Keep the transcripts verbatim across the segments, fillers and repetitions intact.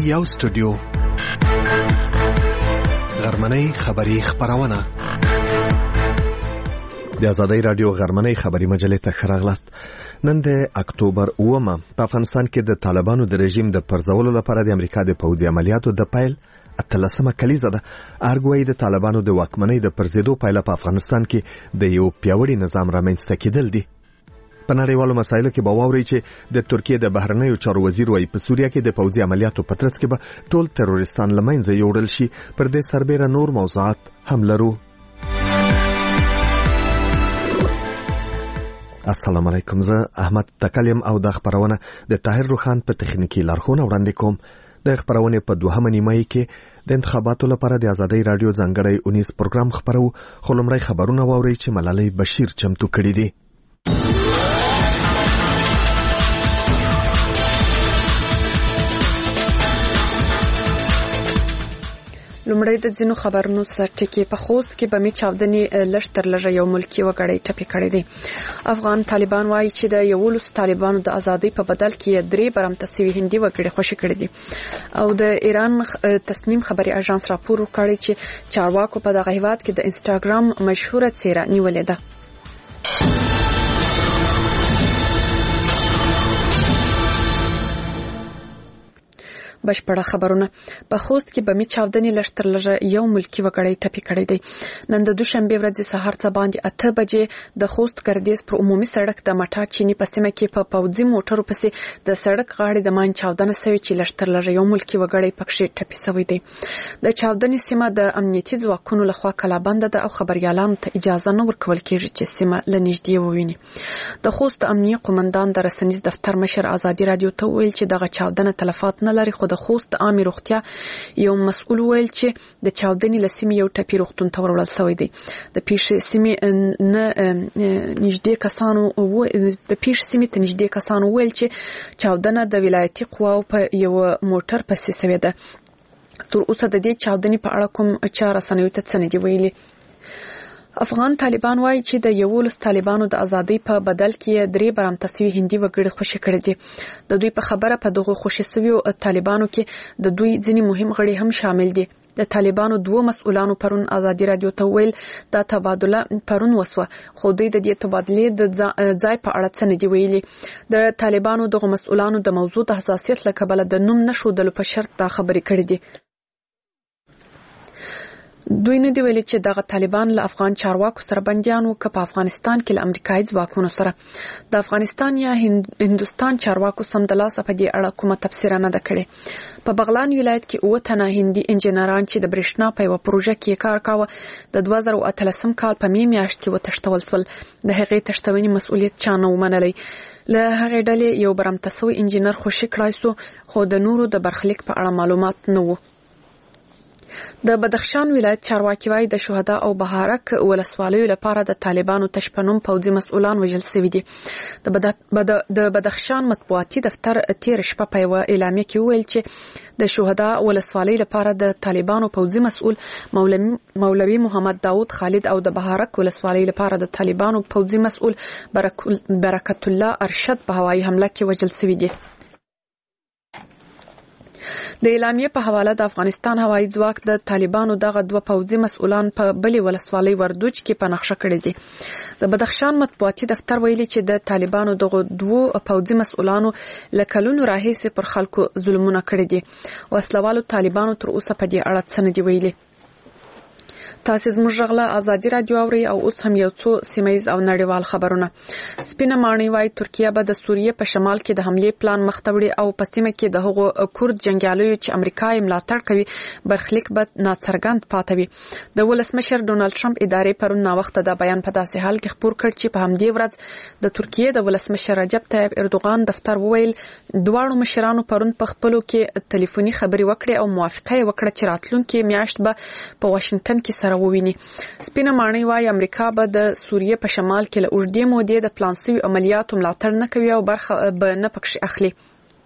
یو سټوډیو غرمنۍ خبری خبرونه د آزادۍ رادیو غرمنۍ خبری مجلې ته خراغلاست. نن د اکتوبر اومه په افغانستان کې د طالبانو د رژیم د پرځولو لپاره د امریکا د پوځي عملیاتو د پیل اتلسمه کلیزه ده. ارګوي د طالبانو د واکمنۍ د پرځېدو پایله په افغانستان کې د یو پیاوړي نظام رامنځته کېدل دي. په نړیوالو مسایلو کې به واوري چې د ترکیه د بهرنیو چارو وزیر وايي په سوریه کې د پوځي عملیاتو په ترڅ کې به ټول تروریستان له منځه یوړل شي. پر دې سربېره نور موضوعات هم لرو. السلام علیکم، زه احمد تکلم او د خبرونه د طاهر روخان په تخنیکی لارښوونه وړاندې کوم. د خبرونه په دوهمه نیمه کې د انتخاباتو لپاره د آزادۍ رادیو ځانګړی اونیس پروګرام خبرو. خلمړی خبرونه واوري چې ملالۍ بشیر چمتو کړی دي. لومړی د ځینو خبرونو سرټکی. په خوست کې بمي چاودنې لږ تر لږه یو ملکی وګړی ټپي کړی دی. افغان طالبان وایي چې د یولس طالبانو د ازادۍ په بدل کې درې برمته سوي هندي وګړي خوشي کړي دي. او د ایران تصنیم خبري اژانس راپور ورکړی چې چارواکو په دغه هیواد کې د انسټاګرام مشهوره څیره نیولې ده. بشپړه خبرونه. په خوست کې بمي چاودنې لږ تر لږه یو ملکی وګړی ټپي کړی دی. نن د دوشنبه ورځ سهار څه باندې اته بجې د خوست ګردیز پر عمومي سړک د مټا چینی په سیمه کې په پوځي موټرو پسې د سړک غاړې د مان چاودنه شوې چې لږ تر لږه یو ملکی وګړی پکښې ټپي شوی دی. د چاودنې سیمه د امنیتي ځواکونو لخوا کلابند ده او خبريالانو ته اجازه نه ورکول کیږي چې سیمه لنږدې وویني. د خوست امنیه قومندان د رسنیز دفتر مشر آزادي رادیو ته ویل چې دغه چاودنه تلفات نه لري، خو د خوست عامه روغتیا یو مسؤل ویل چې د چاودنې لسیمې یو ټپي روغتون ته وړل شوی دی. د پیښې سیمې نه نږدې کسانو د پیښې سیمې ته نږدې کسانو ویل چې چاودنه د ولایتي قواو په یو موټر پسې شوې ده. تر اوسه د دې چاودنې په اړه کوم چا رسنیو ته څه نه دی ویلي. افغان طالبان وایي چې د یولس طالبانو د ازادۍ په بدل کې درې برمته سوي هندي وګړي خوشي کړي دي. د دوی په خبره په دغه خوشي سوي طالبانو کې د دوی ځینی مهم غړي هم شامل دي. د طالبانو دوه مسؤلانو پرون آزادي رادیو ته ویل دا تبادله پرون وسوه، خو دوی د دې تبادلې د ځای په اړه څه نه دی ویلي. د طالبانو دغه مسؤلانو د موضوع د حساسیت له کبله د نوم نشودلو په شرط دا خبرې کړې دي. دوی نه دی ویلي چې دغه طالبان له افغان چارواکو سره بنديانو که په افغانستان کې له امریکایي ځواکونو سره. د افغانستان یا هندوستان چارواکو سمدلاسه په دې اړه کومه تفسیر نه ده کړې. په بغلان ولایت کې اوه تنه هندي انجنیران چې د برېښنا په یو پروژه کې کار کاوه د دوه زره اتلسم کال په می میاشت کې وتښتول شول. د هغې تښتونې مسؤلیت چا نه ومنلی. له هغې ډلې یو برمته سوی انجنیر خوشي کړای سو، خو د نورو د برخلیک په اړه معلومات نه وو. د بدخشان ولایت چارواکي وايي د شهدا او بهارک ولسوالیو لپاره د طالبانو تشپنوم پوځي مسؤلان وژل شوي دي. د بدخشان مطبوعاتي دفتر تیر شپه په یوه اعلامیه کې وویل چې د شهدا ولسوالۍ لپاره د طالبانو پوځي مسؤل مولوي محمد داود خالد او د بهارک ولسوالۍ لپاره د طالبانو پوځي مسؤل برکت الله ارشد په هوایي حمله کې وژل شوي دي. د اعلامیه په حواله د افغانستان هوایي ځواک د طالبانو دغه دوه پوځي مسؤلان په بلې ولسوالۍ وردوج کې په نقشه کړي دي. د بدخشان مطبوعاتي دفتر ویلي چې د طالبانو دغه دوه پوځي مسؤلانو له کلونو راهیسې پر خلکو ظلمونه کړي دي. وسلوالو طالبانو تر اوسه په دې اړه څه نه دی ویلي. تاسو زموږ غلا آزادي رادیو اوري او اوس هم یو څو سیمایز او نړیوال خبرونه. سپینه ماڼۍ وايي ترکیه به د سوریه په شمال کې د حمله پلان مختوړي او په سیمه کې د هغو کورد جنگیالیو چې امریکا یې ملاتړ کوي برخلیک به ناڅرګند پاتوي. د ولسمشر ډونالد ټرمپ ادارې پرون نا وخت دا بیان په داسې حال کې خبر کړ چې په همدې ورځ د ترکیه د ولسمشر رجب طیب اردوغان دفتر وویل دواړو مشرانو پرون په خپلو کې ټلیفوني خبري وکړې او موافقه وکړه چې راتلونکي میاشت به په واشنگټن کې سره وویني. سپینه ماڼۍ وايي امریکا به د سوریه په شمال کې له اوږدې مودې د پلان شوي عملیاتو ملاتړ نه کوي او برخه به نه پکښې اخلي.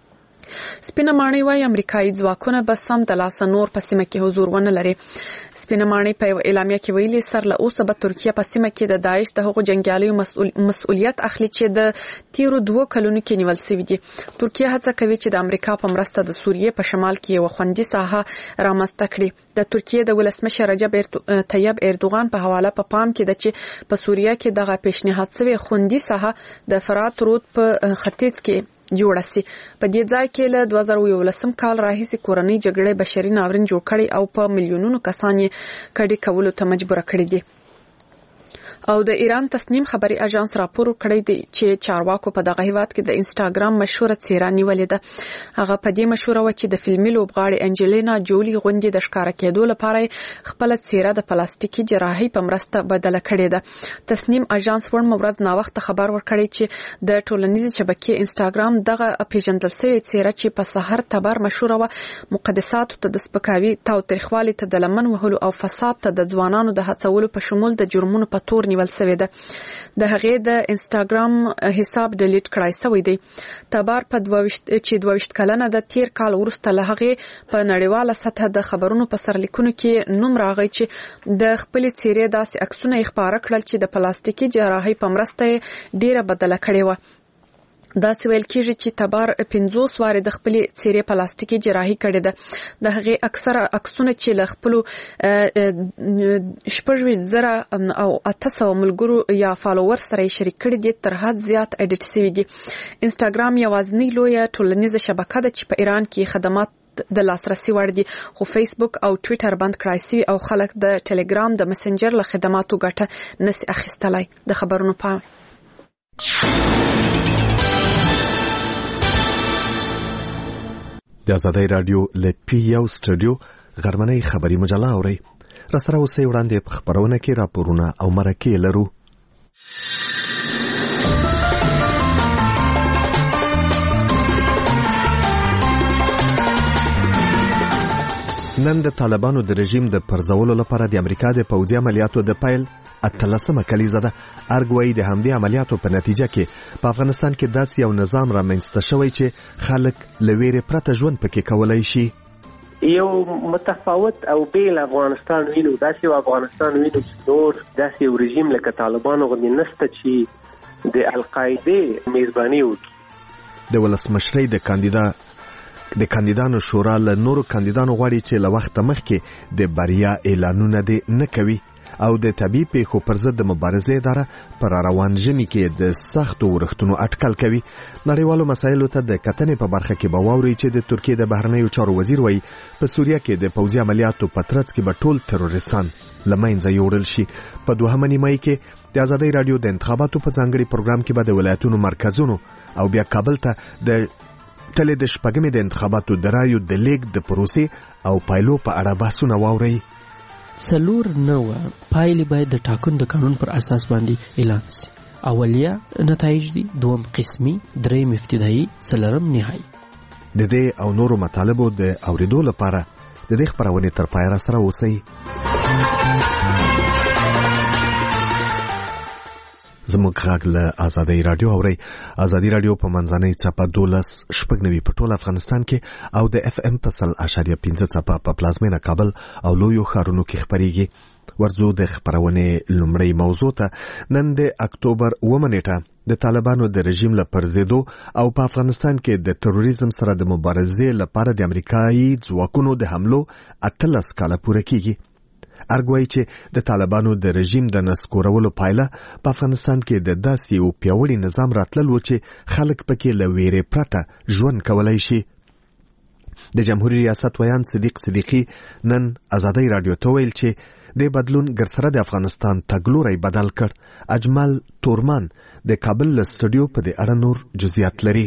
سپینه ماڼۍ وايي امریکایي ځواکونه به سم د لاسه نور په سیمه کې حضور ونه لري. سپینه ماڼۍ په اعلامیه کې ویلي سر له اوسه به ترکیه په سیمه کې د داعش د هغو جنگیالیو مسؤل مسؤلیت اخلي چې د تیرو دوه کلونو کې نیول شوی دي. ترکیه هڅه کوي چې د امریکا په مرسته د سوریې په شمال کې یو خوندي ساحه رامنځته کړي. د ترکیه د ولسمشر رجب طیب اردوغان په حواله په پام کې ده چې په سوریه کې دغه پیشنهاد شوی خوندي ساحه د فرات رود په ختیځ کې جوړه سي. په دې ځای کې له دوه زره یولسم کال راهیسې کورنۍ جګړې بشري ناورین جوړ کړي او په میلیونونو کسان یې کډې کولو ته مجبور کړي دي. او د ایران تصنیم خبري اژانس راپور کړی دی چې چارواکو په دغه هیواد کې د انسټاګرام مشهوره څیره نیولې ده. هغه په دې مشهوره و چې د فلمي لوبغاړي انجلینا جولی غونډې د ښکارا کېدو لپاره خپل څیره د پلاستیکي جراحي په مرسته بدله کړې ده. تصنیم اژانس ورن مورز نا وخت خبر ورکړی چې د ټولنیزې شبکې انسټاګرام دغه پیژندل شوی څیره چې په سحر تبر مشهوره و مقدسات ته د سپکاوي تاو تاریخوالي ته د لمن وهلو او فساد ته د ځوانانو د هڅولو په شمول د جرمونو په تور نیول شوی ده. د هغې د انسټاګرام حساب ډیلیټ کړای شوی دی. تبار په دوه چې دوه ویشت کلنه د تیر کال وروسته له هغې په نړیواله سطحه د خبرونو په سرلیکونو کې نوم راغی چې د خپل څیرې داسې عکسونه یې خپاره کړل چې د پلاستیکي جراحي په مرسته ډیره بدله کړې و. دا سویل کېږي چې تبار پنځوس واره د خپل څیرې پلاستیکي جراحي کړې ده. د هغې اکثره عکسونه چې له خپل شپږ زره او اته سوه ملګرو یا فالوور سره شریک کړي دي تر حد زیات اډیټ شوي دي. انسټاګرام یوازینی لویه ټولنیزه شبکه ده چې په ایران کې خدمات د لاسرسي وړ دي، خو فیسبوک او ټویټر بند کړای شوي او خلک د ټلګرام د مسنجر له خدماتو ګټه نشي اخیستلای. د خبرونو پام د آزادۍ رادیو له پی یو سټوډیو غرمنۍ خبري مجله اوري. راسره اوسې وړاندې په خبرونه کې راپورونه او مرکې لرو. نن د طالبانو د رژیم د پرځولو لپاره د امریکا د پوځي عملیاتو د پیل اتلسمه کلیزه ده. ارګوي د همدې عملیاتو په نتیجه کې په افغانستان کې داسې یو نظام رامنځته شوی چې خلک له ویرې پرته ژوند پکې کولای شي. یو متفاوت او بیل افغانستان وینو، داسې یو افغانستان وینو چې نور داسې یو رژیم لکه طالبانو غوندې نشته چې د القاعده میزباني وکړي. د ولسمشرۍ د کاندیدا د کاندیدانو شورا له نورو کاندیدانو غواړي چې له وخت مخکې د بریا اعلانونه دي نه کوي او د طبي پیښو پر ضد د مبارزې اداره پر روان ژمي کې د سختو ورښتونو اټکل کوي. نړیوالو مسایلو ته د کتنې په برخه کې به واوري چې د ترکیې د بهرنیو چارو وزیر وایي په سوریه کې د پوځي عملیاتو په ترڅ کې به ټول تروریستان له منځه یوړل شي. په دوهمه نیمایي کې د آزادۍ رادیو د انتخاباتو په ځانګړي پروګرام کې به د ولایتونو مرکزونو او بیا کابل ته د تلې د شپږمې د انتخاباتو د رایو د لیک د پروسې او پایلو په اړه بحثونه واوري. څلور نوه پایلې باید د ټاکنو د قانون پر اساس باندې اعلان شي. اولیه نتایج دي، دوم قسمي، دریم ابتدایي، څلورم نهایي. د دې او نورو مطالبو د اوریدو لپاره د دې خبرونې تر پای را سره اوسئ. زموږ غږ له آزادۍ رادیو اوري. آزادۍ رادیو په منځنۍ څپه دولس شپږ نوي په ټول افغانستان کې او د اف ام په سل اشاریه پنځه څپه په پلازمینه کابل او لویو ښارونو کې خبريږي. ورځو د خبرونې لومړی موضوع ته نن د اکتوبر اوومه نیټه د طالبانو د رژیم له پرځېدو او په افغانستان کې د تروریزم سره د مبارزې لپاره د امریکایي ځواکونو د حملو اتلس کاله پوره کیږي. ارګوي چې د طالبانو د رژیم د نسکورولو پایله په افغانستان کې د داسې یو پیاوړي نظام راتلل و چې خلک پکې له ویرې پرته ژوند کولای شي. د جمهوریت ریاست ویان صدیق صدیقی نن آزادۍ رادیو ته ویل چې د بدلون ګرسره د افغانستان تګلوری بدل کړ. اجمل تورمان د کابل له سټوډیو په دې اړه نور جزئیات لري.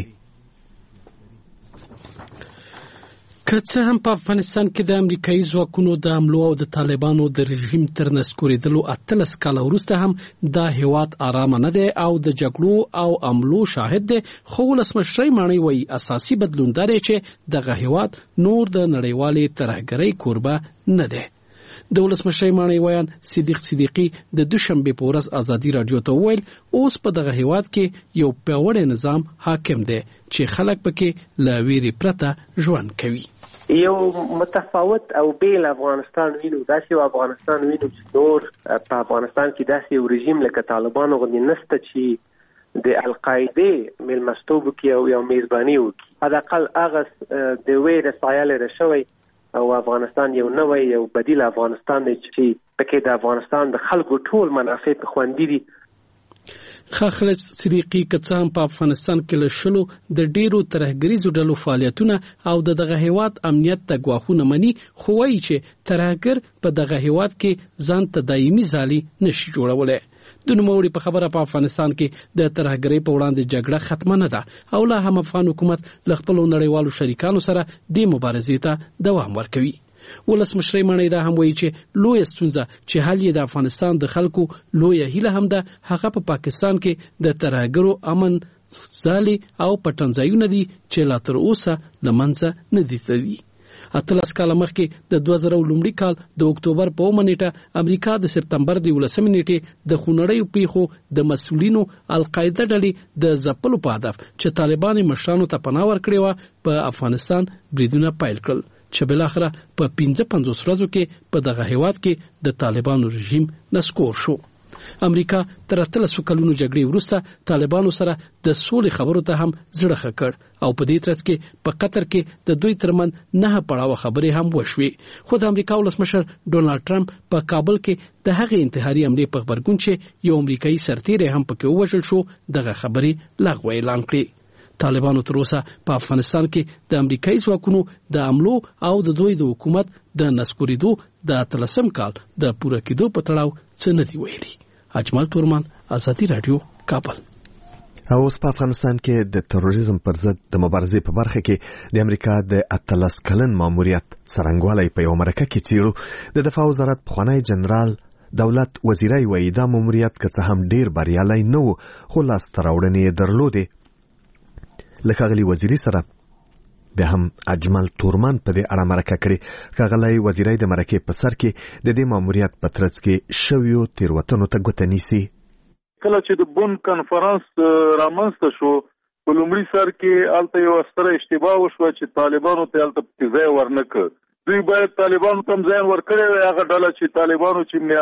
که څه هم په افغانستان کې د امریکایي ځواکونو د حملو او د طالبانو د رژیم تر نسکورېدلو اتلس کاله وروسته هم دا هیواد آرامه نه دی او د جګړو او حملو شاهد دی، خو ولسمشرۍ ماڼۍ وایي اساسي بدلون دا دی چې دغه هیواد نور د نړیوالې ترهګرۍ کوربه نه دی. د ولسمشرۍ ماڼۍ ویان صدیق صدیقی د دوشنبه په ورځ آزادۍ رادیو ته وویل اوس په دغه هیواد کې یو پیاوړی نظام حاکم دی چې خلک پکې له ویرې پرته ژوند کوي. یو متفاوت او بیل افغانستان وینو، داسې افغانستان وینو چې نور په افغانستان کې داسې یو رژیم لکه طالبانو غوندې نشته چې د القاعده ملمستوب کې او یو میزباني وکړي. حداقل هغه د ویره سایه لري شوی او افغانستان یو نوې یو بدیل افغانستان دی چې پکې د افغانستان د خلکو ټول منافع په خوندې دي. خالد صدیقی کڅام په افغانستان کې له شلو د ډیرو ترهګریزو ډلو فعالیتونه او د دغه هیواد امنیت ته ګواښونه مني، خو وایي چې ترهګر په دغه هیواد کې ځان ته دایمي ځالي نشي جوړولای. د نوموړي په خبره په افغانستان کې د ترهګرۍ په وړاندې جګړه ختمه نه ده او لا هم افغان حکومت له خپلو نړیوالو شریکانو سره دې مبارزې ته دوام ورکوي. ولسمشر مړی دا هم وایي چې لوی ستونزه چې حل یې د افغانستان د خلکو لوی هیله هم ده، هغه په پاکستان کې د ترهګرو امن ځالې او پټنځایونه دي چې لا تر اوسه له منځه نه دي تللي. اتلس کاله مخکې د دوه زره لومړي کال د اکتوبر په اومه نیټه امریکا د سپتمبر د ولسمې نیټې د خونړیو پیښو د مسؤلینو القاعده ډلې د ځپلو په هدف چې طالبان مشرانو ته پناه ورکړې وه په افغانستان بریدونه پیل کړل چې بالاخره په پنځه پنځوس ورځو کې په دغه هیواد کې د طالبانو رژیم نسکور شو. امریکا تر اتلسو کلونو جګړې وروسته طالبانو سره د سولې خبرو ته هم زړه ښه کړ او په دې ترڅ کې په قطر کې د دوی ترمن نه پړاوه خبرې هم وشوې. خو د امریکا ولسمشر ډونالد ټرمپ په کابل کې د هغې انتحاري حملې په خبرګون چې یو امریکایي سرتیری هم پکې ووژل شو دغه خبرې لغوه اعلان کړې. طالبانو تر اوسه په افغانستان کې د امریکایي ځواکونو د حملو او د دوی د حکومت د نسکورېدو د اتلسم کال د پوره کېدو په تړاو څه نه دي ویلي. اجمل تورمان، ازادي رادیو، کابل. او اوس په افغانستان کې د تروریزم پر ضد د مبارزې په برخه کې د امریکا د اتلس کلن ماموریت څرنګوالی په یو مرکه کې څیړو. د دفاع وزارت پخوانی جنرال دولت وزیرای وایي دا ماموریت که څه هم ډیر بریالی نه و خو لاسته راوړنې یې درلودې. له ښاغلي وزیري سره بیا هم اجمل تورمان په دې اړه مرکه کړې. ښاغلی وزیرای د مرکې په سر کې د دې ماموریت په ترڅ کې شویو تېروتنو ته ګوته نیسي. کله چې د بون کنفرانس رامنځته شو په لومړي سر کې هلته یو ستره اشتباه وشوه چې طالبانو ته هلته ځای ورنه کړ. دوی باید طالبانو ته هم ځای ورکړی وی. هغه ډله چې طالبانو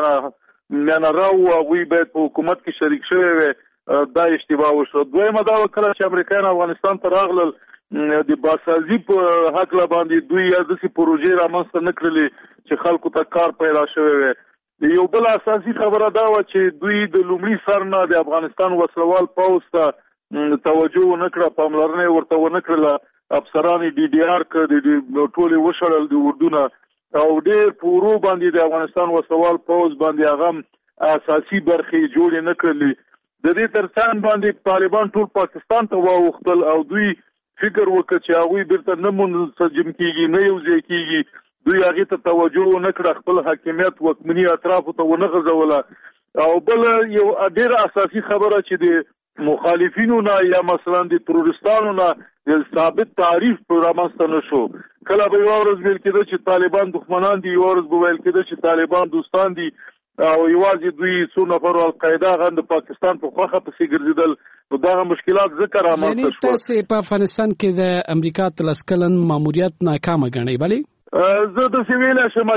چې میانه راو هغوی باید په حکومت کې شریک شوی وی، دا اشتباه وشوه. دویمه دا کله چې امریکایان افغانستان ته راغلل د باسازي په هکله باندې دوی داسې پروژې رامنځته نه کړلې چې خلکو ته کار پیدا شوی وی. یو بل اساسي خبره دا وه چې دوی د لومړي سر نه د افغانستان وسلوال پوځ ته توجه ونه کړه، پاملرنه یې ورته ونه کړله. افسران یې ډي ډي آر کړ، ټولې وشړل د اردونه او ډېر په ورو باندې د افغانستان وسلوال پوځ باندې هغه اساسي برخې جوړې نه کړلې. د دې تر څنګ باندې طالبان ټول پاکستان ته واوښتل او دوی فکر وکړ چې هغوی بیرته نه منسجم کېږي، نه یو ځای کېږي. دوی هغې ته توجه ونه کړه، خپل حاکمیت واکمني اطرافو ته ونه غځوله. او بل یو ډېره اساسي خبره چې د مخالفینو نه یا مثلا د تروریستانو نه د ثابت تعریف رامنځته نه شو. کله به یوه ورځ ویل کېده چې طالبان دښمنان دي، یوه ورځ به ویل کېده چې طالبان دوستان دي او یوازې دوی څو نفرو القاعده هغه د پاکستان په خوښه پسې ګرځېدل. نو دغه مشکلات ځکه رامنځته شول. یعنې تاسې په افغانستان کې د امریکا اتلس کلن ماموریت ناکامه ګڼئ؟ بلې زه داسې ویلی شم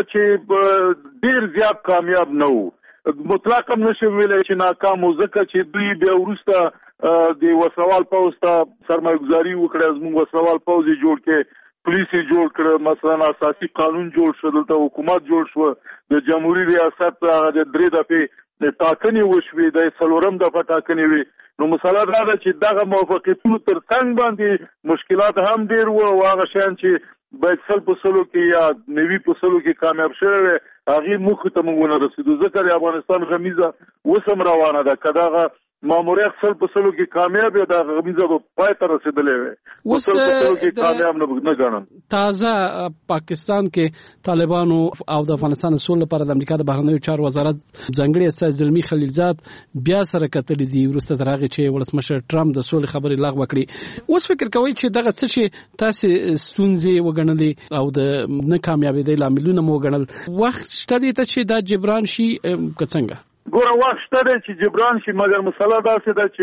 چې ډېر زیات کامیاب نه و. مطلق هم نشم ویلی چې ناکام و، ځکه چې دوی بیا وروسته د وسلوال پوځ ته سرمایه ګزاري وکړه، زموږ وسلوال پوځ یې جوړ کړې، پولیس یې جوړ کړه، مثلا اساسي قانون جوړ شو، دلته حکومت جوړ شو، د جمهوري ریاست هغه د درې دفعې ټاکنې وشوې، د څلورم دفعه ټاکنې وې. نو مسله دا ده چې دغه موافقتونو تر څنګ باندې مشکلات هم ډېر وو او هغه شیان چې باید سل په سلو کې یا نوي په سلو کې کامیاب شوی وی هغې موخې ته موږ ونه رسېدو. ځکه د افغانستان غمیزه اوس هم روانه ده. که دغه ماموریت سل په سلو کې کامیاب یا د غمیزه به پای ته رسېدلی وی، په سل په سلو کې کامیاب نه ګڼم. تازه پاکستان کې طالبانو او د افغانستان د سولې لپاره د امریکا د بهرنیو چارو وزارت ځانګړي استازی زلمي خلیلزاد بیا سره کتلي دي وروسته تر هغې چې ولسمشر ټرمپ د سولې خبرې لغوه کړي. اوس فکر کوئ چې دغه څه چې تاسې ستونزې وګڼلې او د نه کامیابېدۍ لاملونه مو وګڼل، وخت شته دی ته چې دا جبران شي که څنګه؟ ګوره وخت شته دی چې جبران شي، مګر مسله داسې ده چې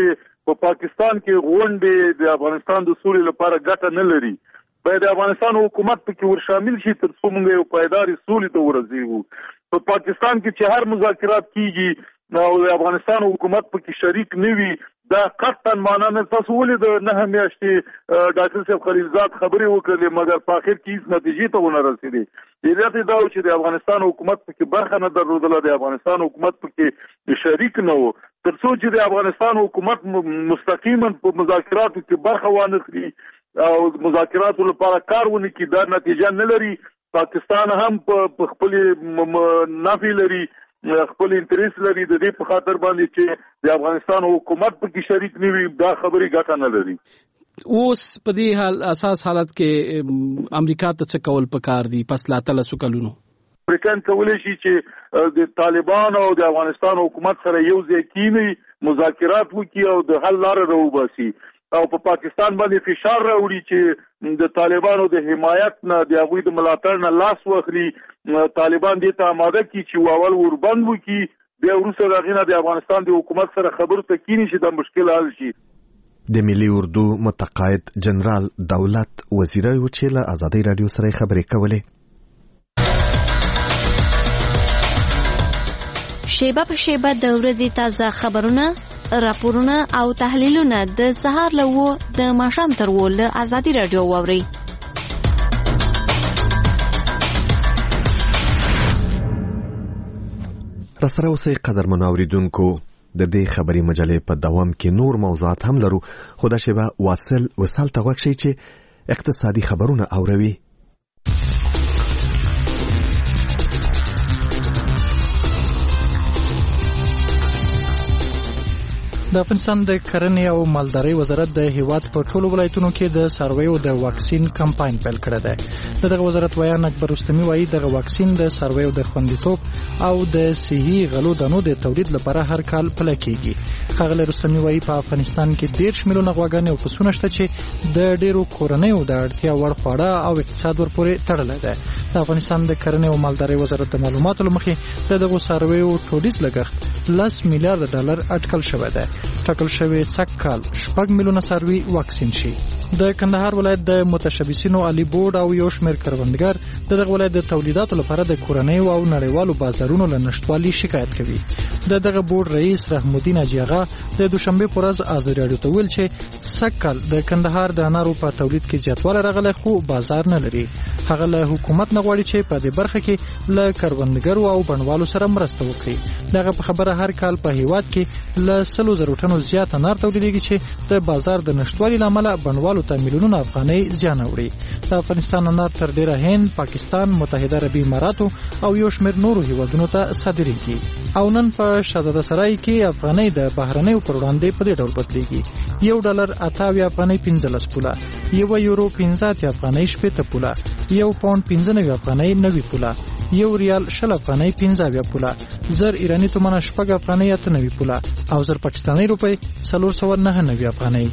په پاکستان کې غونډې د افغانستان د سولې لپاره ګټه نه لري. باید د افغانستان حکومت پکې ور شامل شي تر څو موږ یو پایداري سولې ته ورسېږو. په پاکستان کې چې هر مذاکرات کیږي او د افغانستان حکومت پکې شریک نه وي دا قطعا معنا نه. تاسو ولې د نه میاشتې ډاکټر صاحب خلیلزاد خبرې وکړلې مګر په اخر کې هیڅ نتیجې ته ونه رسېدې. علت دا و چې د افغانستان حکومت پکې برخه نه درلودله، د افغانستان حکومت پکې شریک نه و. تر څو چې د افغانستان حکومت مستقیما په مذاکراتو کې برخه وانه کړي او مذاکراتو لپاره کار ونه کړي دا نتیجه نه لري. پاکستان هم په خپل نفي لري، خپل انټریس لري، د دې په خاطر باندې چې د افغانستان حکومت پکې شریک نه وي دا خبرې ګټه نه لري. اوس په دې حال اساس حالت کې امریکا ته څه کول پکار دي پس لا تلسو کلونو؟ امریکایان کولی شي چې د طالبان او د افغانستان حکومت سره یو ځای کینی مذاکرات وکړي او د حل لاره راوباسي او په پا پاکستان باندې فشار راوړي چې د طالبانو د حمایت نه د هغوی د ملاتړ نه لاس واخلي. طالبان دې ته آماده کړي چې اول وربند وکړي، بیا وروسته د هغې نه د افغانستان د حکومت سره خبرو ته کینی چې دا مشکل حل شي. د ملي اردو متقاعد جنرال دولت وزیره و چې له ازادۍ راډیو سره خبرې کولې. شیبه په شیبه د ورځې تازه خبرونه، راپورونه او تحلیلونه د سهار له و د ماښام تر و له ازادۍ راډیو واورئ. راسره اوسئ قدرمنو اوریدونکو. د دې خبري مجلې په دوام کې نور موضوعات هم لرو، خو دا شیبه واصل وصال ته غوږ شئ چې اقتصادي خبرونه اوروي. د افغانستان د کرنې او مالدارۍ وزارت د هیواد په ټولو ولایتونو کې د څارویو د واکسین کمپاین پیل کړی دی. د دغه وزارت ویان اکبر رستمی وایي دغه واکسین د څارویو د خوندیتوب او د صحي غلو دانو د تولید لپاره هر کال پلی کیږي. ښاغلی رستمی وایي په افغانستان کې دېرش میلیونه غواګانې او پسونه شته چې د ډېرو کورنیو د اړتیا وړ خواړه او اقتصاد ورپورې تړلی دی. د افغانستان د کرنې او مالدارۍ وزارت د معلوماتو له مخې د دغو څارویو ټولیز لګښت لس میلیارډ ډالر اټکل شوی دی. ټاکل شوی سږ کال شپږ میلیونه څاروي واکسین شي. د کندهار ولایت د متشبثینو علي بورډ او یو شمېر کروندګر د دغه ولایت د تولیداتو لپاره د کورنیو او نړیوالو بازارونو له نشتوالي شکایت کوي. د دغه بورډ رئیس رحم الدین حاجي آغا د دوشنبه په ورځ ازادي راډیو ته ویل چې سږ کال د کندهار د انارو په تولید کې زیاتوالی راغلی خو بازار نه لري. هغه له حکومت نه غواړي چې په دې برخه کې له کروندګرو او بڼوالو سره مرسته وکړي. دغه په خبره هر کال په هیواد کې له سلو زرو ټنو زیات انار تولیدېږي چې د بازار د نشتوالي له امله بڼوالو ته میلیونونه افغانۍ زیان اوړي. د افغانستان انار تر ډېره هند، پاکستان، متحده عربي اماراتو او یو شمېر نورو هیوادونو ته صادرېږي. او نن په شهزاده سرای کې افغانۍ د بهرنیو پر وړاندې په دې ډول بدلېږي: یو ډالر اته اویا افغانۍ پنځلس پوله، یو یورو پنځه اتیا افغانۍ شپېته پوله، یو پاونډ پنځه نوي افغانۍ نوي پوله، یو ریال شل افغانۍ پنځه اویا پوله، زر ایراني تومنه شپږ افغانۍ اته نوي پوله او زر پاکستاني روپۍ څلور سوه نهه نوي افغانۍ.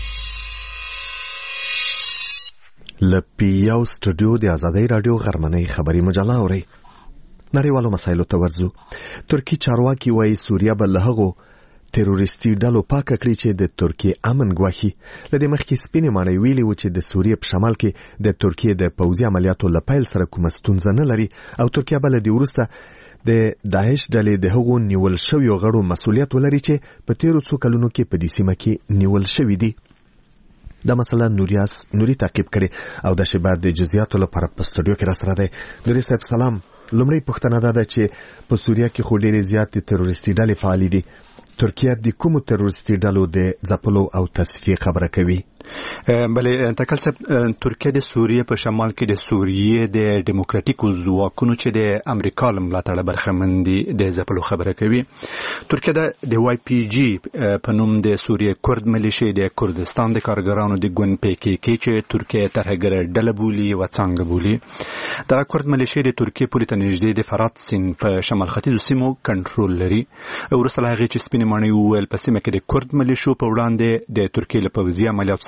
له پی یو سټوډیو د ازادۍ راډیو غرمنۍ خبري مجله اورئ. نړیوالو مسایلو ته ورځو. ترکی چارواکي وایي سوریه به له هغو تروریستي ډلو پاکه کړي چې د ترکیې امن ګواښي. له دې مخکې سپینې ماڼۍ ویلي و چې د سوریې په شمال کې د ترکیې د پوځي عملیاتو له پیل سره کومه ستونزه نه لري او ترکیه به له دې وروسته د داعش ډلې د هغو نیول شویو غړو مسؤلیت ولري چې په تیرو څو کلونو کې په دې سیمه کې نیول شوي دي. دا مسله نوریاس نوري تعقیب کړي او د شباب د جزئیاتو لپاره په سټوډیو کې را سره دی. نوري صاحب سلام. لومړی پوښتنه دا ده چې په سوریه کې خو ډېرې زیاتې تروریستي ډلې فعالې دي. ترکیه د کومو تروریستي ډلو د ځپلو او تصفیې خبره کوي؟ بله تکل صاحب، ترکیه د سوریه په شمال کې د سوریه د دیموکراتیکو ځواکونو چې د امریکا له ملاتړه برخمن دي د ځپلو خبره کوي. ترکیه د وای پی جی په نوم د سوریه کرد ملیشې د کردستان د کارګرانو د ګوند پی کې کې چې ترکیه ترهګره ډله بولي و څنګه بولي. دغه کرد ملیشې د ترکیه پولې ته نږدې د فرات سیند په شمال ختیځو سیمو کنټرول لري. وروسته له هغې چې سپینې ماڼۍ وویل په سیمه کې د کرد ملیشو په وړاندې د ترکیې له پوځي عملیاتو سره مخالفت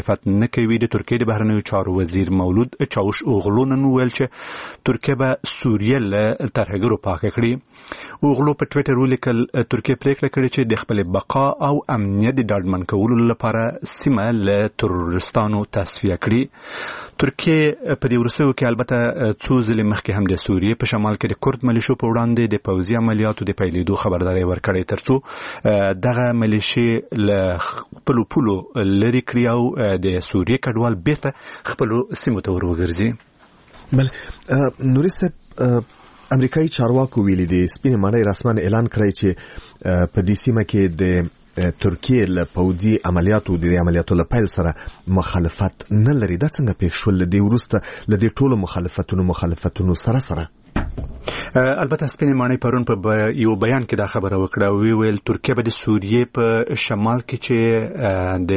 مخالفت نه کوي. د ترکیې د بهرنیو چارو وزیر مولود چاوش اوغلو نن وویل چې ترکیه به سوریه له ترهګرو پاکه کړي. اوغلو په ټویټر ولیکل ترکیه پریکړه کړې چې د خپل بقا او امنیت د ډاډمن کولو لپاره سیمه له تروریستانو تصفیه کړي. ترکیه په دې وروستیو کې البته څو ځلې مخکې هم د سوریې په شمال کې د کورد ملیشو په وړاندې د پوځي عملیاتو د پیلېدو خبرداری ورکړې ترڅو دغه ملیشې له خپلو پولو لرې کړي او د سوریې کډوال بیرته خپلو سیمو ته ور وګرځي. بله نوري صاحب، امریکایي چارواکو ویلي دي سپینې ماڼۍ رسما اعلان کړی چې په دې سیمه کې د ترکیې له پوځي عملیاتو د عملیاتو له پیل سره مخالفت نه لري. دا څنګه پېښ شول له دې وروسته له دې ټولو مخالفتونو مخالفتونو سره سره؟ البته سپینې ماڼۍ پرون په یو بیان کې دا خبره وکړه او ویل ترکیه به د سوریې په شمال کې چې د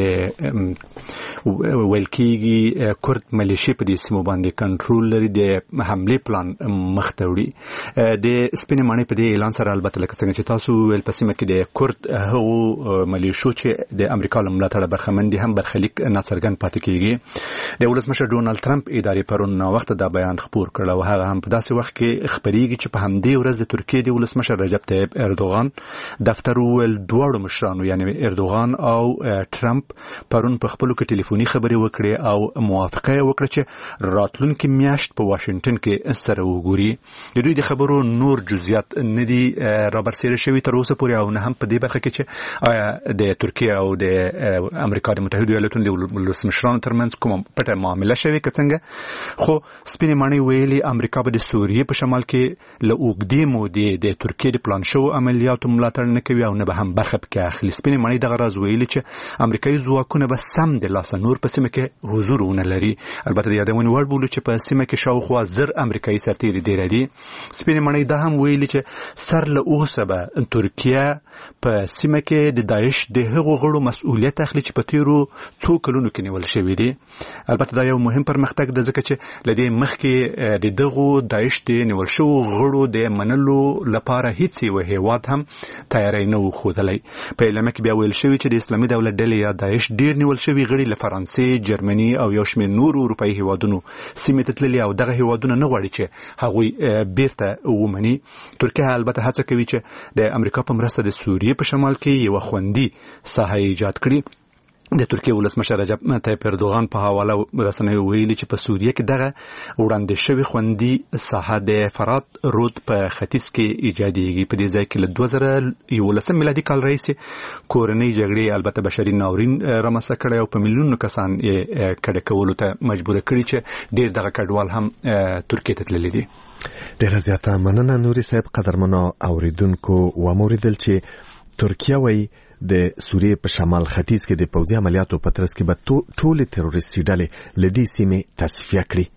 ویل کېږي کورد ملیشې په دې سیمو باندې کنټرول لري د حملې پلان مخ ته وړي. د سپینې ماڼۍ په دې اعلان سره البته لکه څنګه چې تاسو ویل په سیمه کې د کورد هغو ملیشو چې د امریکا له ملاتړه برخمن دي هم برخلیک ناڅرګند پاتې کېږي. د ولسمشر ډونالد ټرمپ ادارې پرون ناوخته دا بیان خپور کړ او هغه هم په داسې وخت کې خبرېږي چې په همدې ورځ د ترکیې د ولسمشر رجب طیب اردوغان دفتر وویل دواړو مشرانو یعنی اردوغان او ټرمپ پرون په خپلو کې ټلیفوني خبرې وکړې او موافقه یې وکړه چې راتلونکي میاشت په واشنګټن کې سره وګوري. د دوی د خبرو نور جزئیات نه دي رابرسېره شوي تر اوسه پورې او نه هم په دې برخه کې چې آیا د ترکیې او د امریکا د متحدو ایالاتونو د ولسمشرانو ترمنځ کومه پټه معامله شوې که څنګه. خو سپینې ماڼۍ ویلي امریکا به د سوریې په شمال کې له اوږدې مودې د ترکیې د پلان شوو عملیاتو ملاتړ نه کوي او نه به هم برخه پکې اخلي. سپینې ماڼۍ دغه راز ویلي چې امریکایي ځواکونه به سم د لاسه نور په سیمه کې حضور ونه لري. البته د یادونې وړ بولو چې په سیمه کې شاوخوا زر امریکایي سرتیري ډېر دي. سپینې ماڼۍ دا هم ویلي چې سر له اوسه به ترکیه په سیمه کې د داعش د هغو غړو مسؤلیت اخلي چې په تیرو څو کلونو کې نیول شوي دي. البته دا یو مهم پرمختګ ده ځکه چې له دې مخکې د دغو داعش د نیول شوو غړو د منلو لپاره هیڅ یو هیواد هم تیاری نه و ښودلی. په اعلامیه کې بیا ویل شوي چې د اسلامي دولت ډلې یا داعش ډېر نیول شوي غړي له فرانسې، جرمني او یو شمېر نورو اروپایي هیوادونو سیمې ته تللي او دغه هیوادونه نه غواړي چې هغوی بیرته ومني. ترکیه البته هڅه کوي چې د امریکا په مرسته د سوریې په شمال کې یو خوندي ساحه ایجاد کړي. د ترکیې ولسمشر رجب طیب اردوغان په حواله رسنیو ویلي چې په سوریه کې دغه وړاندې شوی خوندي ساحه د فرات رود په ختیځ کې ایجادېږي. په دې ځای کې له دوه زره یولسم میلادي کال راهیسې کورنۍ جګړې البته بشري ناورین رامنځته کړی او په میلیونونو کسان یې کډه کولو ته مجبوره کړي چې ډېر دغه کډوال هم ترکیې ته تللي دي. ډېره زیاته مننه نوري صاحب. قدرمنو اوریدونکو وموریدل چې ترکیه وایي د سوریې په شمال ختیځ کې د پوځي عملیاتو په ترڅ کې به ټولې تروریستي ډلې له دې سیمې تصفیه کړي.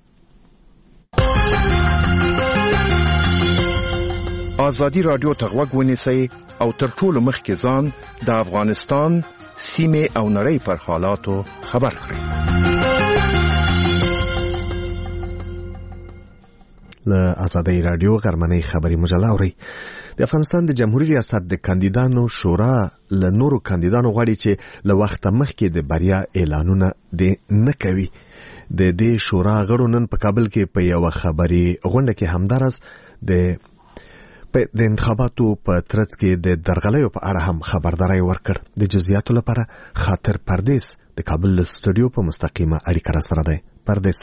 ازادي راډیو ته غوږ ونیسئ او تر ټولو مخکې ځان د افغانستان سیمې او نړۍ پر حالاتو خبر کړئ. له ازادي راډیو غرمنۍ خبري مجله اوري. د افغانستان د جمهوریت ریاست د کاندیدانو شورا له نورو کاندیدانو غواړي چې له وخت مخکې د بریا اعلانونه د نه کوي. د دې شورا غړو نن په کابل کې په یو خبري غونډه کې همدارس د د انتخاباتو په ترڅ کې د درغلیو په اړه هم خبرداري ورکړ. د جزئیاتو لپاره خاطر پردیس د کابل استودیو په مستقیمه اړیکه را سره دی. پردیس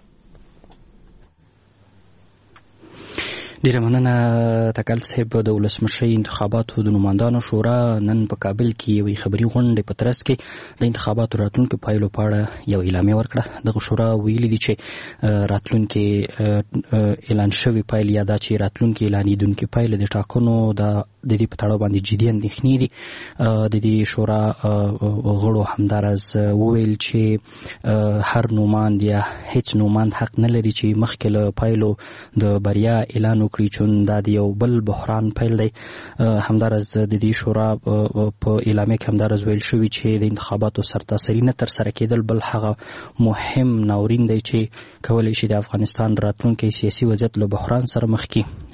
ډیره مننه تکل صاحب. د ولسمشرۍ انتخاباتو د نمایندانو شورا نن په کابل کې یوې خبري غونډې په ترڅ کې د انتخاباتو راتلونکو پایلو په اړه یو اعلامیه ورکړه. دغه شورا ویلي دي چې راتلونکي اعلان شوی پایل یا دا چې راتلونکي اعلانېدونکي پایل د ټاکنو د د دې په تړاو باندې جدي اندېښنې دي. د دې شورا غړو همدارز وویل چې هر نوماند یا هیڅ نوماند حق نه لري چې مخکې له پایلو د بریا اعلان وکړي، چون دا د یو بل بحران پیل دی. همدارز د دې شورا په اعلامیه کې همدارز ویل شوي چې د انتخاباتو سرتاسري نه ترسره کېدل بل هغه مهم ناورین دی چې کولی شي د افغانستان راتلونکی سیاسي وضعیت له بحران سره مخ کړي.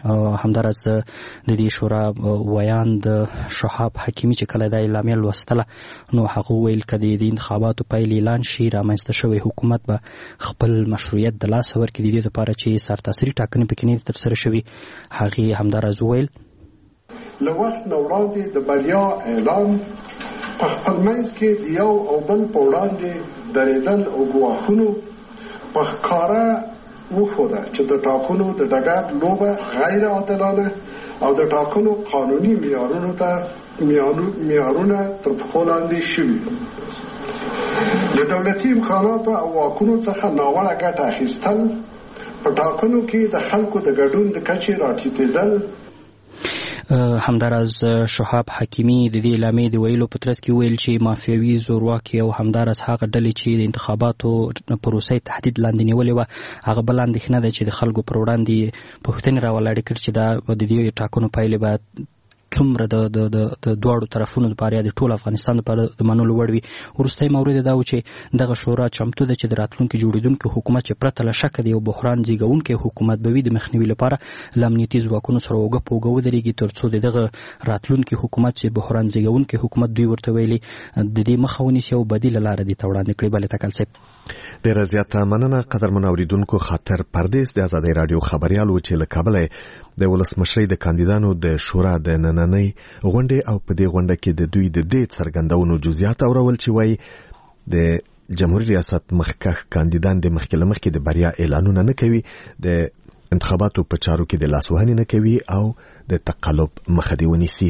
همدارس د دې شورا ویان د شهاب حکیمی چې کله د اعلامیه لوستله نو هغه ویل کدي د انتخاباتو پایل اعلان شي رامنځته شوی حکومت به خپل مشروعیت د لاس ورکړي د دې لپاره چې سرتاسري ټاکنې پکې نه ترسره شوي. هغه همدارس ویل له وخت نه وړاندې د بریا اعلان په خپل منځ کې د یو او بل په وړاندې درېدل او ګواښونو په ښکاره وښوده چې د ټاکنو د ډګر لوبه غیر عادلانه او د ټاکنو قانوني معیارونو ته معیارونه تر پښو لاندې شوي. د دولتي امکاناتو او واکونو څخه ناوړه ګټه اخیستل، په ټاکنو کې د خلکو د ګډون د کچې راټیټېدل. همدارز شهاب حکیمی د دې اعلامیې د ویلو په ترڅ کې ویل چې مافیاوي زورواکي او همدارز هغه ډلې چې د انتخاباتو پروسې تهدید لاندې نیولې وه هغه بل اندېښنه ده چې د خلکو پر وړاندې پوښتنې راولاړې کړي چې دا د دې ټاکنو پایلې به څومره د د د دواړو طرفونو لپاره د ټول افغانستان لپاره د منلو وړ وي. وروستی مورد دا و چې دغه شورا چمتو ده چې د راتلونکي جوړېدونکي حکومت چې پرته له شکه د یو بحران زیږونکی حکومت به وي د مخنیوي لپاره له امنیتي ځواکونو سره اوږه په اوږه ودرېږي تر څو د دغه راتلونکي حکومت چې بحران زیږونکی حکومت دوی ورته ویلي د دې مخه ونیسي او بدیله لاره دې ته وړاندې کړي. بله تکل صاحب ډېره زیاته مننه قدرمن اوریدونکو. خاطر پردیس د ازادۍ راډیو خبریال و چې له کابله د ولسمشرۍ د کاندیدانو د شورا د نننۍ غونډې او په دې غونډه کې د دوی د دې څرګندونو جزئیات اورول چې وایي د جمهوریت ریاست مخکښ کاندیدان د مخکې له مخکې د بریا اعلانونه نه کوي، د انتخاباتو په چارو کې د لاسوهنې نه کوي او د تقلب مخه دې ونیسي.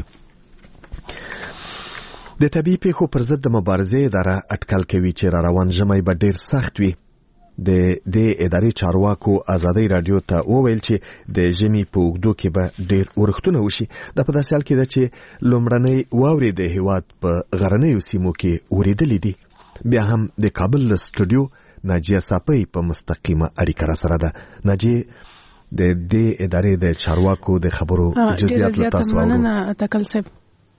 د طبیعي پیښو پر ضد د مبارزې اداره اټکل کوي چې را روان ژمی به ډېر سخت وي. د دې ادارې چارواکو ازادۍ راډیو ته وویل چې د ژمي په اوږدو کې به ډېر اورښتونه وشي. دا په داسې حال کې ده چې لومړنۍ واورې د هېواد په غرنیو سیمو کې اورېدلې دي. بیا هم د کابل له سټوډیو ناجیه ساپۍ په مستقیمه اړیکه راسره ده. ناجیه د دې ادارې د چارواکو د خبرو جزئیات له تاسو واورو. مننه تکل صاحب.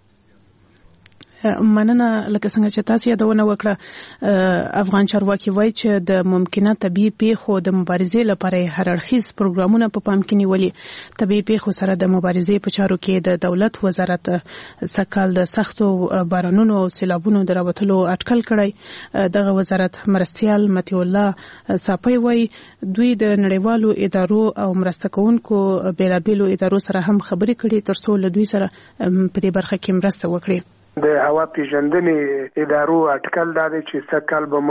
مننه لکه څنګه چې تاسو یادونه وکړه افغان چارواکي وایي چې د ممکنه طبيعي پیښو د مبارزې لپاره هر اړخیز پروګرامونه په پام کې نیولي. طبيعي پیښو سره د مبارزې په چارو کې د دولت وزارت سکهال د سختو بارانونو او سیلابونو د راوتلو اټکل کړی. دغه وزارت مرستيال متي الله ساپي وایي دوی د نړیوالو ادارو او مرسته کوونکو بیلابېلو ادارو سره هم خبرې کړي تر څو له دوی سره په دې برخه کې مرسته وکړي. د هوا پیژندنې ادارو اټکل دا دی چې سږ به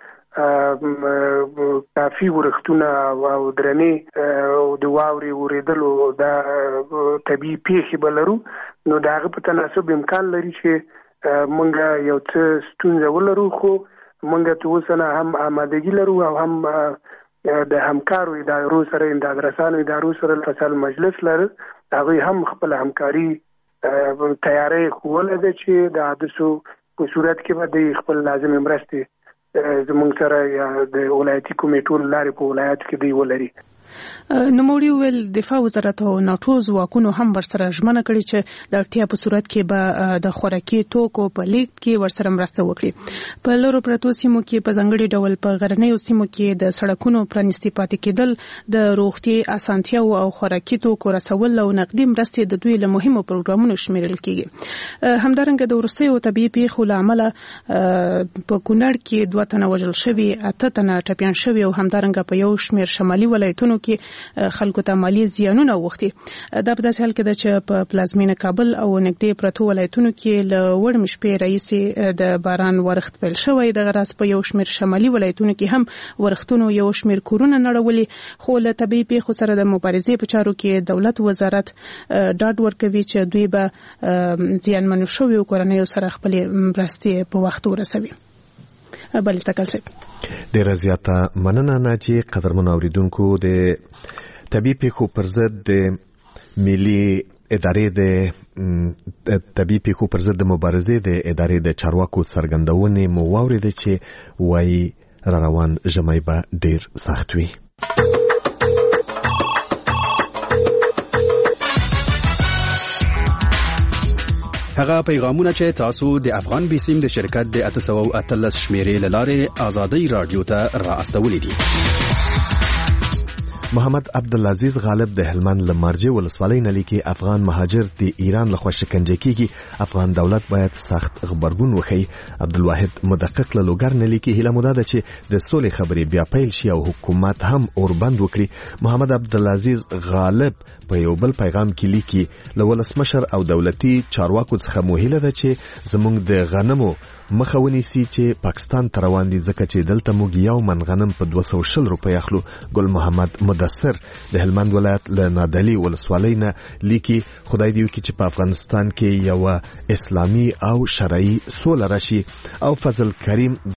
موږ کافي ورښتونه او درنې او د واورې ورېدلو دا طبیعي پیښې به لرو، نو د هغه په تناسب امکان لري چې موږ یو څه ستونزه ولرو، خو موږ ته اوس نه هم آمادګي لرو او هم د همکارو ادارو سره د ادرسانو ادارو سره فصل مجلس لرو، هغوی هم خپل همکاري تیاری خوله ده چې د حادثو په صورت کې به د خپل لازم مرستې زموږ سره یا د ولایتي کمیټو لارې په ولایت کې دی ولري. نوموړي ویل دفاع وزارت او ناټو ځواکونو هم ورسره ژمنه کړې چې د اړتیا په صورت کې به د خوراکي توکو په لیږد کې ورسره مرسته وکړي. په لرو پرتو سیمو کې په ځانګړي ډول په غرنیو سیمو کې د سړکونو پرانیستي پاتې کېدل د روغتي اسانتیاو او خوراکي توکو رسول او نقدي مرستې د دوی له مهمو پروګرامونو شمیرل کېږي. همدارنګه د وروستیو طبيعي پیښو له امله په کونړ کې دوه تنه وژل شوي، اته تنه ټپیان شوي او همدارنګه په یو شمېر شمالي ولایتونو کې خلکو ته مالی زیانونه وختي. دا په داسې حال کې ده چې په پلازمینه کابل او نږدې پرتو ولایتونو کې له وړمې شپې راهیسې د باران ورښت پیل شوی. دغه راز په یو شمېر شمالي ولایتونو کې هم ورښتونو یو شمېر کورونه نړولي، خو له طبیعي پیښو سره د مبارزې په چارو کې دولت وزارت ډاډ ورکوي چې دوی به زیانمنو شویو کورنیو سره خپلې مرستې په وخت ورسوي. بل تکل صاحب ډیره زیاته مننه ناجی. قدرمن اوریدونکو د طبيعي پیښو پر ضد د ملي ادارې د طبيعي پیښو پر ضد د مبارزې د ادارې د چارواکو څرګندونې مو واورېدې چې وایي را روان ژمی به ډیر سخت وي. هغه پیغامونه چې تاسو د افغان بیسیم د شرکت د اته سوه او اتلس شمیرې له لارې ازادۍ راډیو ته را استولې دي. محمد عبدالعزیز غالب د هلمند لمرجه ولسوالۍ نه لیکي افغان مهاجر د ایران لخوا شکنجه کیږي افغان دولت باید سخت خبرګون وکړي. عبدالواحد مدقق له لوګر نه لیکي هیله مو ده چې د سولې خبرې بیا پیل شي او حکومت هم اوربند وکړي. محمد عبدالعزیز غالب په یو بل پیغام کې لیکي له ولسمشر او دولتي چارواکو څخه مو هیله ده چې زموږ د غنمو مخه ونیسي چې پاکستان ته روان دي ځکه چې دلته موږ یو من غنم په دوه سوه شل روپۍ اخلو. ګل محمد مدثر د هلمند ولایت له نادعلي ولسوالۍ نه لیکي خدای دې وکړي چې په افغانستان کې یو اسلامي او شرعي سوله راشي. او فضل کریم